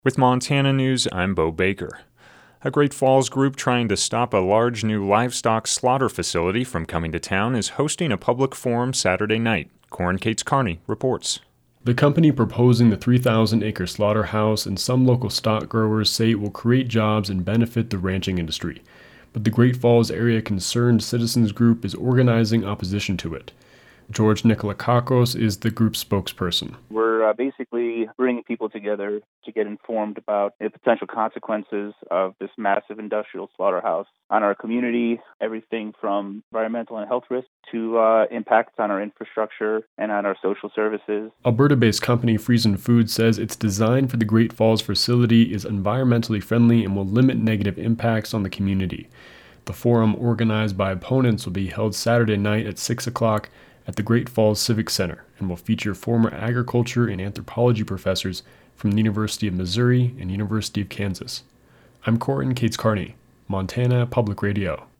With Montana News, I'm Bo Baker. A Great Falls group trying to stop a large new livestock slaughter facility from coming to town is hosting a public forum Saturday night. Corin Cates Carney reports. The company proposing the 3,000-acre slaughterhouse and some local stock growers say it will create jobs and benefit the ranching industry. But the Great Falls Area Concerned Citizens Group is organizing opposition to it. George Nikolakakos is the group's spokesperson. We're basically bringing people together to get informed about the potential consequences of this massive industrial slaughterhouse on our community, everything from environmental and health risks to impacts on our infrastructure and on our social services. Alberta-based company Friesen Foods says its design for the Great Falls facility is environmentally friendly and will limit negative impacts on the community. The forum, organized by opponents, will be held Saturday night at 6 o'clock at the Great Falls Civic Center and will feature former agriculture and anthropology professors from the University of Missouri and University of Kansas. I'm Corin Cates Carney, Montana Public Radio.